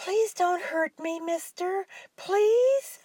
Please don't hurt me, mister. Please?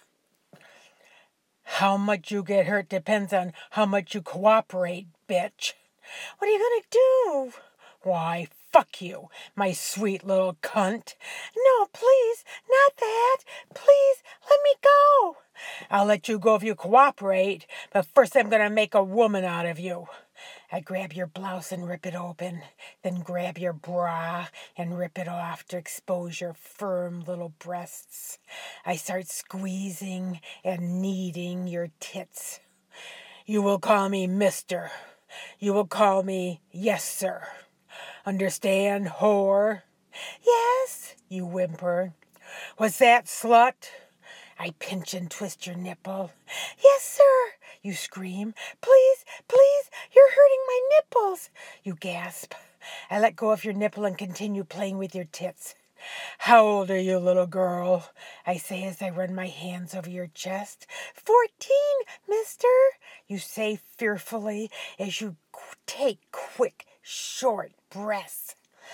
How much you get hurt depends on how much you cooperate, bitch. What are you gonna do? Why, fuck you, my sweet little cunt. No, please, not that. Please, let me go. I'll let you go if you cooperate, but first I'm gonna make a woman out of you. I grab your blouse and rip it open, then grab your bra and rip it off to expose your firm little breasts. I start squeezing and kneading your tits. You will call me mister. You will call me yes, sir. Understand, whore? Yes, you whimper. What's that, slut? I pinch and twist your nipple. Yes, sir, you scream. Please, please, you're hurting my nipples. You gasp. I let go of your nipple and continue playing with your tits. How old are you, little girl? I say as I run my hands over your chest. 14, mister, you say fearfully as you take quick, short breaths.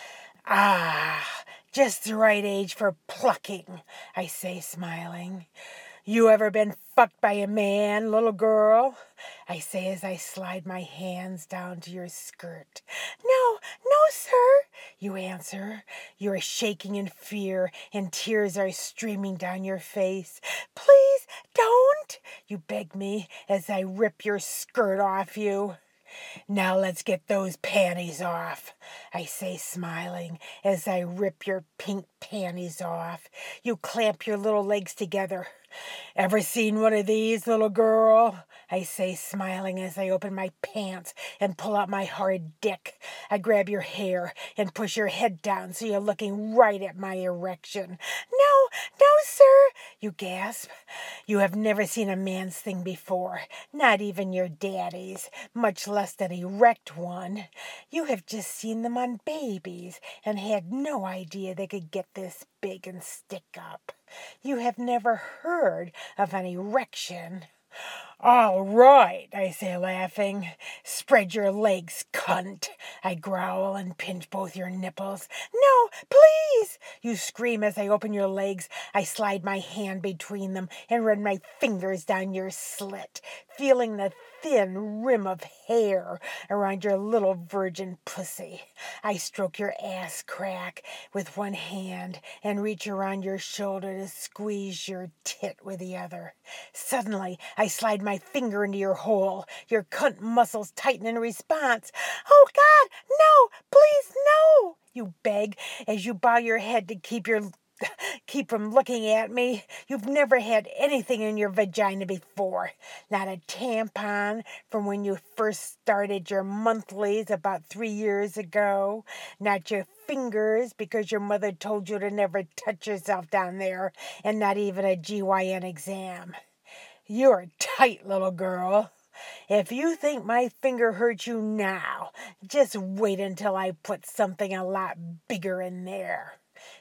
Ah, just the right age for plucking, I say, smiling. You ever been fucked by a man, little girl? I say as I slide my hands down to your skirt. No, sir, you answer. You are shaking in fear and tears are streaming down your face. Please don't, you beg me as I rip your skirt off you. Now let's get those panties off, I say, smiling, as I rip your pink panties off. You clamp your little legs together. Ever seen one of these, little girl? I say, smiling as I open my pants and pull out my hard dick. I grab your hair and push your head down so you're looking right at my erection. No, sir, you gasp. You have never seen a man's thing before, not even your daddy's, much less an erect one. You have just seen them on babies and had no idea they could get this big and stick up. You have never heard of an erection. All right, I say, laughing. Spread your legs, cunt. I growl and pinch both your nipples. No, please, you scream as I open your legs. I slide my hand between them and run my fingers down your slit, feeling the thin rim of hair around your little virgin pussy. I stroke your ass crack with one hand and reach around your shoulder to squeeze your tit with the other. Suddenly, I slide my finger into your hole. Your cunt muscles tighten in response. Oh, God, no, please, no, you beg as you bow your head to keep from looking at me. You've never had anything in your vagina before. Not a tampon from when you first started your monthlies about 3 years ago. Not your fingers because your mother told you to never touch yourself down there. And not even a GYN exam. You're tight, little girl. If you think my finger hurts you now, just wait until I put something a lot bigger in there.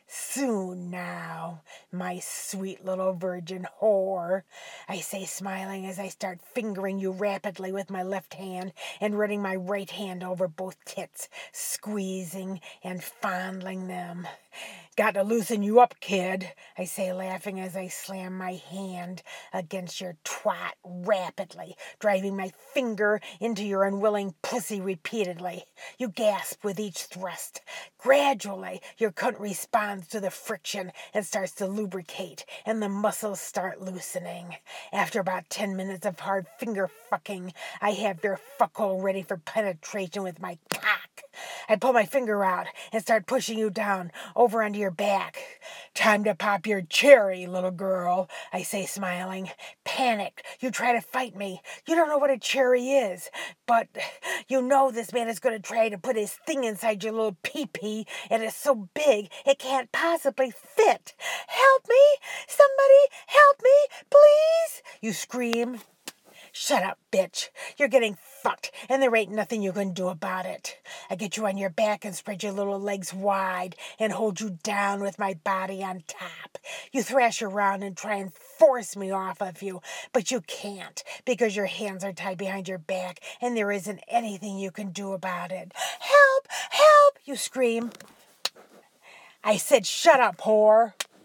Soon now, my sweet little virgin whore, I say, smiling as I start fingering you rapidly with my left hand and running my right hand over both tits, squeezing and fondling them. Got to loosen you up, kid, I say, laughing as I slam my hand against your twat rapidly, driving my finger into your unwilling pussy repeatedly. You gasp with each thrust. Gradually, your cunt responds to the friction and starts to lubricate, and the muscles start loosening. After about 10 minutes of hard finger fucking, I have your fuckhole ready for penetration with my cock. I pull my finger out and start pushing you down over onto your back. Time to pop your cherry, little girl, I say, smiling. Panicked, you try to fight me. You don't know what a cherry is, but you know this man is going to try to put his thing inside your little pee-pee, and it's so big it can't possibly fit. Help me! Somebody help me, please! You scream. Shut up, bitch. You're getting fucked, and there ain't nothing you can do about it. I get you on your back and spread your little legs wide and hold you down with my body on top. You thrash around and try and force me off of you, but you can't because your hands are tied behind your back and there isn't anything you can do about it. Help! Help! You scream. I said, shut up, whore.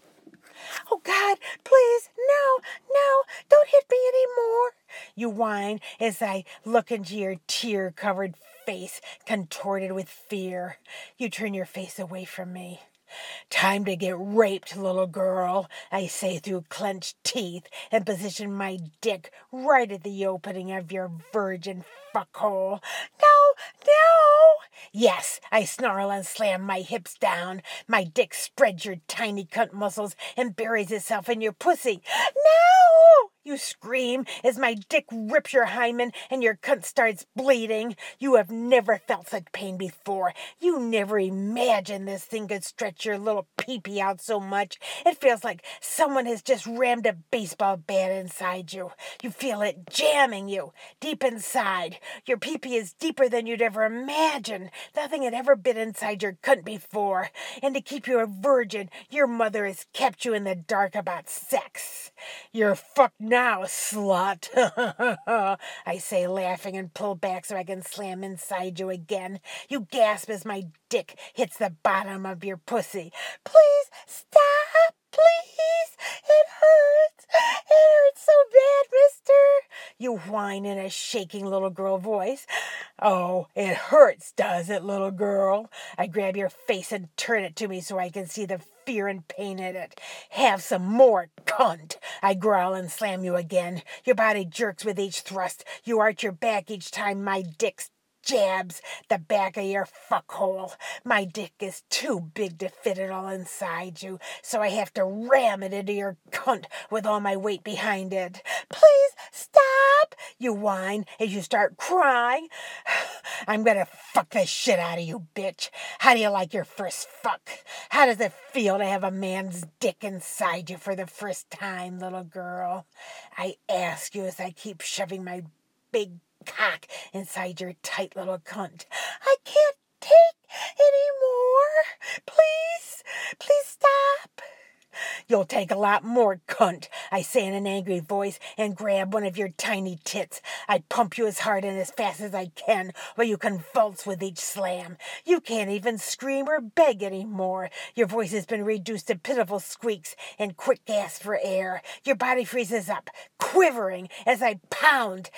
Oh, God, please, no, no, don't hit me anymore. You whine as I look into your tear-covered face, contorted with fear. You turn your face away from me. Time to get raped, little girl, I say through clenched teeth and position my dick right at the opening of your virgin fuckhole. No, no! Yes, I snarl and slam my hips down. My dick spreads your tiny cunt muscles and buries itself in your pussy. No! You scream as my dick rips your hymen and your cunt starts bleeding. You have never felt such pain before. You never imagined this thing could stretch your little pee-pee out so much. It feels like someone has just rammed a baseball bat inside you. You feel it jamming you deep inside. Your pee-pee is deeper than you'd ever imagine. Nothing had ever been inside your cunt before. And to keep you a virgin, your mother has kept you in the dark about sex. You're fucked now, slut. I say, laughing, and pull back so I can slam inside you again. You gasp as my dick hits the bottom of your pussy. Please stop, please. It hurts. It hurts so bad, mister. You whine in a shaking little girl voice. Oh, it hurts, does it, little girl? I grab your face and turn it to me so I can see the fear and pain in it. Have some more, cunt. I growl and slam you again. Your body jerks with each thrust. You arch your back each time my dick jabs the back of your fuckhole. My dick is too big to fit it all inside you, so I have to ram it into your cunt with all my weight behind it. Please stop, you whine as you start crying. I'm gonna fuck the shit out of you, bitch. How do you like your first fuck? How does it feel to have a man's dick inside you for the first time, little girl? I ask you as I keep shoving my big cock inside your tight little cunt. I can't take any more. Please, please stop. You'll take a lot more, cunt, I say in an angry voice and grab one of your tiny tits. I pump you as hard and as fast as I can while you convulse with each slam. You can't even scream or beg anymore. Your voice has been reduced to pitiful squeaks and quick gasps for air. Your body freezes up, quivering as I pound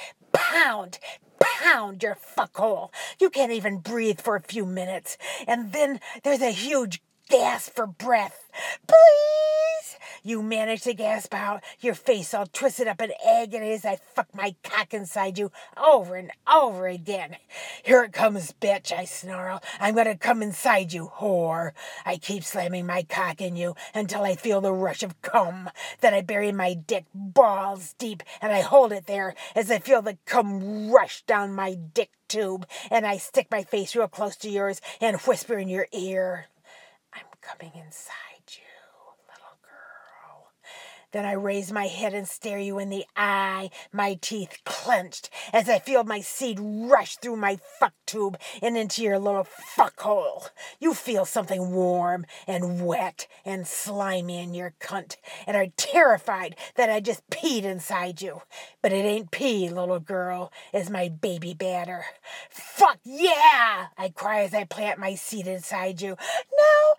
your fuckhole. You can't even breathe for a few minutes. And then there's a huge gasp for breath. Please! You manage to gasp out, your face all twisted up in agony as I fuck my cock inside you over and over again. Here it comes, bitch, I snarl. I'm gonna come inside you, whore. I keep slamming my cock in you until I feel the rush of cum. Then I bury my dick balls deep and I hold it there as I feel the cum rush down my dick tube, and I stick my face real close to yours and whisper in your ear, I'm coming inside you, little girl. Then I raise my head and stare you in the eye, my teeth clenched, as I feel my seed rush through my fuck tube and into your little fuck hole. You feel something warm and wet and slimy in your cunt and are terrified that I just peed inside you. But it ain't pee, little girl, it's my baby batter. Fuck yeah! I cry as I plant my seed inside you. No,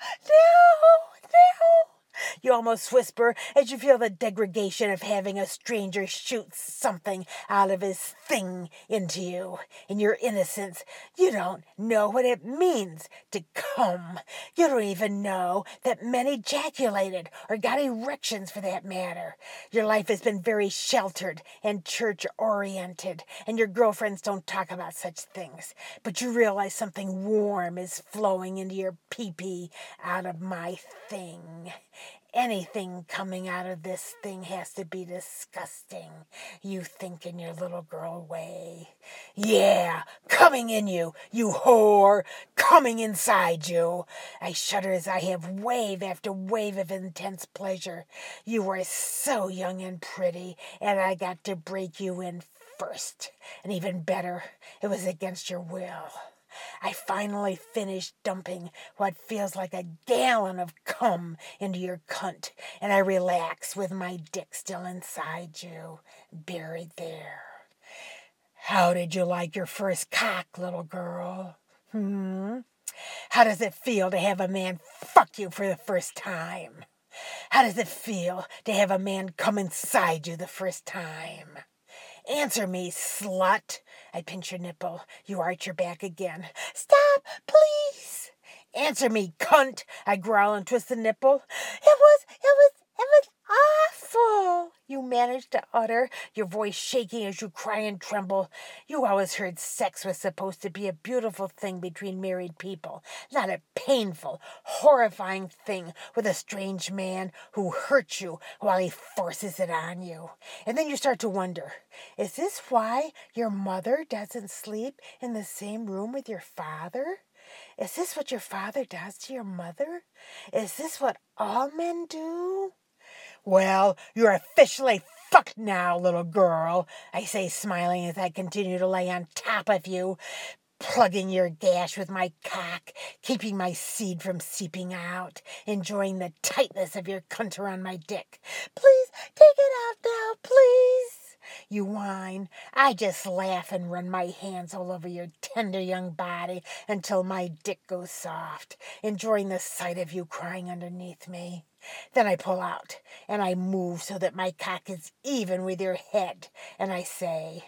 no, no! You almost whisper as you feel the degradation of having a stranger shoot something out of his thing into you. In your innocence, you don't know what it means to come. You don't even know that men ejaculated or got erections for that matter. Your life has been very sheltered and church-oriented, and your girlfriends don't talk about such things. But you realize something warm is flowing into your pee-pee out of my thing. Anything coming out of this thing has to be disgusting, you think in your little girl way. Yeah, coming in you, you whore, coming inside you. I shudder as I have wave after wave of intense pleasure. You were so young and pretty, and I got to break you in first. And even better, it was against your will. I finally finished dumping what feels like a gallon of cum into your cunt, and I relax with my dick still inside you, buried there. How did you like your first cock, little girl? How does it feel to have a man fuck you for the first time? How does it feel to have a man come inside you the first time? Answer me, slut. I pinch your nipple. You arch your back again. Stop, please. Answer me, cunt. I growl and twist the nipple. It was awful. You manage to utter, your voice shaking as you cry and tremble. You always heard sex was supposed to be a beautiful thing between married people, not a painful, horrifying thing with a strange man who hurts you while he forces it on you. And then you start to wonder, is this why your mother doesn't sleep in the same room with your father? Is this what your father does to your mother? Is this what all men do? Well, you're officially fucked now, little girl, I say, smiling as I continue to lay on top of you, plugging your gash with my cock, keeping my seed from seeping out, enjoying the tightness of your cunt around my dick. Please, take it out now, please. You whine. I just laugh and run my hands all over your tender young body until my dick goes soft, enjoying the sight of you crying underneath me. Then I pull out, and I move so that my cock is even with your head, and I say,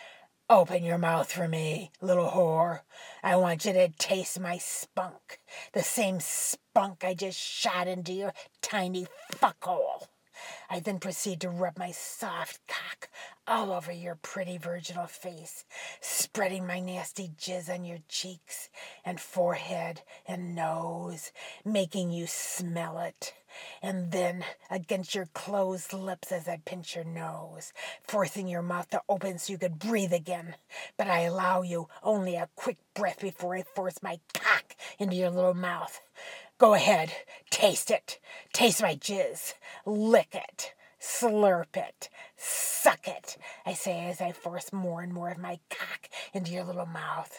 open your mouth for me, little whore. I want you to taste my spunk, the same spunk I just shot into your tiny fuckhole. I then proceed to rub my soft cock all over your pretty virginal face, spreading my nasty jizz on your cheeks and forehead and nose, making you smell it. And then against your closed lips as I pinch your nose, forcing your mouth to open so you could breathe again. But I allow you only a quick breath before I force my cock into your little mouth. Go ahead, taste it. Taste my jizz. Lick it. Slurp it. Suck it, I say as I force more and more of my cock into your little mouth.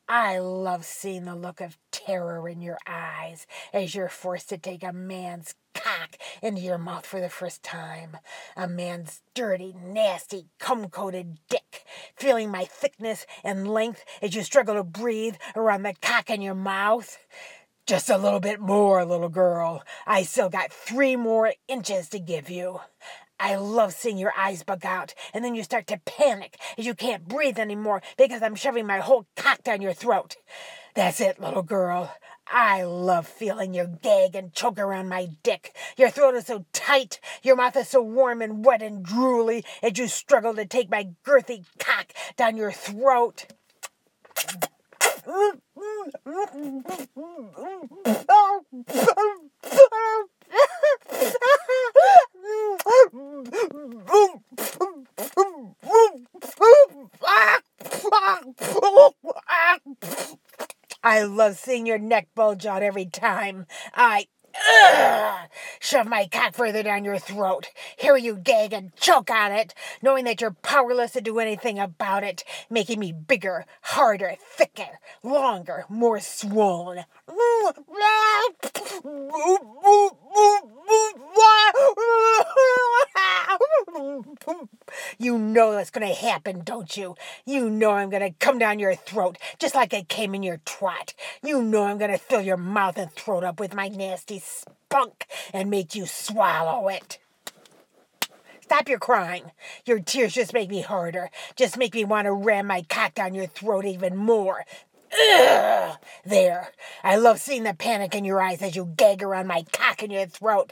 I love seeing the look of terror in your eyes as you're forced to take a man's cock into your mouth for the first time. A man's dirty, nasty, cum-coated dick, feeling my thickness and length as you struggle to breathe around the cock in your mouth. Just a little bit more, little girl. I still got 3 more inches to give you. I love seeing your eyes bug out, and then you start to panic as you can't breathe anymore because I'm shoving my whole cock down your throat. That's it, little girl. I love feeling you gag and choke around my dick. Your throat is so tight, your mouth is so warm and wet and drooly as you struggle to take my girthy cock down your throat. I love seeing your neck bulge out every time I shove my cock further down your throat. Hear you gag and choke on it, knowing that you're powerless to do anything about it, making me bigger, harder, thicker, longer, more swollen. You know that's going to happen, don't you? You know I'm going to come down your throat just like I came in your twat. You know I'm going to fill your mouth and throat up with my nasty spunk and make you swallow it. Stop your crying. Your tears just make me harder. Just make me want to ram my cock down your throat even more. Ugh. There. I love seeing the panic in your eyes as you gag around my cock in your throat.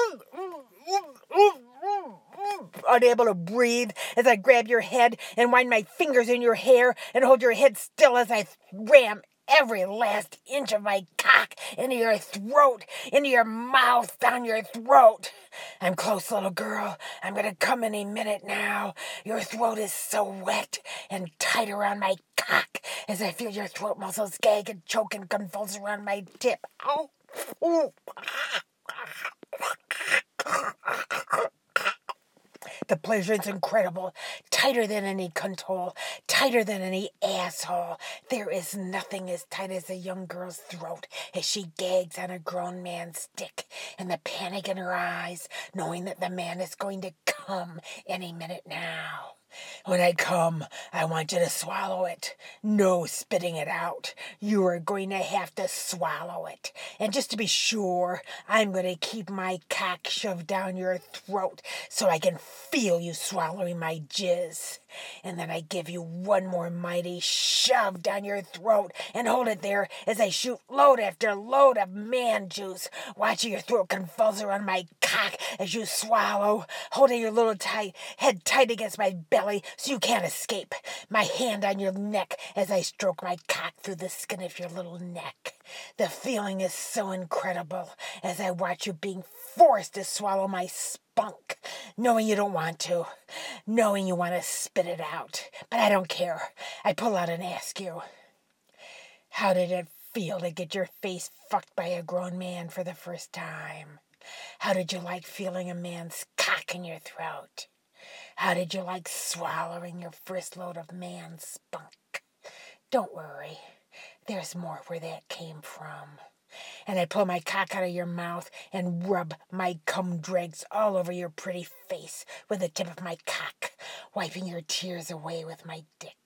Unable to breathe as I grab your head and wind my fingers in your hair and hold your head still as I ram every last inch of my cock into your throat, into your mouth, down your throat. I'm close, little girl. I'm going to come any minute now. Your throat is so wet and tight around my cock as I feel your throat muscles gag and choke and convulse around my tip. Ow. Ooh. The pleasure is incredible, tighter than any cunt hole, tighter than any asshole. There is nothing as tight as a young girl's throat as she gags on a grown man's dick, and the panic in her eyes, knowing that the man is going to come any minute now. When I come, I want you to swallow it. No spitting it out. You are going to have to swallow it. And just to be sure, I'm going to keep my cock shoved down your throat so I can feel you swallowing my jizz. And then I give you one more mighty shove down your throat and hold it there as I shoot load after load of man juice, watching your throat convulse around my cock as you swallow, holding your little head tight against my belly so you can't escape. My hand on your neck as I stroke my cock through the skin of your little neck. The feeling is so incredible as I watch you being forced to swallow my spunk, knowing you don't want to, knowing you want to spit it out. But I don't care. I pull out and ask you, how did it feel to get your face fucked by a grown man for the first time? How did you like feeling a man's cock in your throat? How did you like swallowing your first load of man spunk? Don't worry, there's more where that came from. And I pull my cock out of your mouth and rub my cum dregs all over your pretty face with the tip of my cock, wiping your tears away with my dick.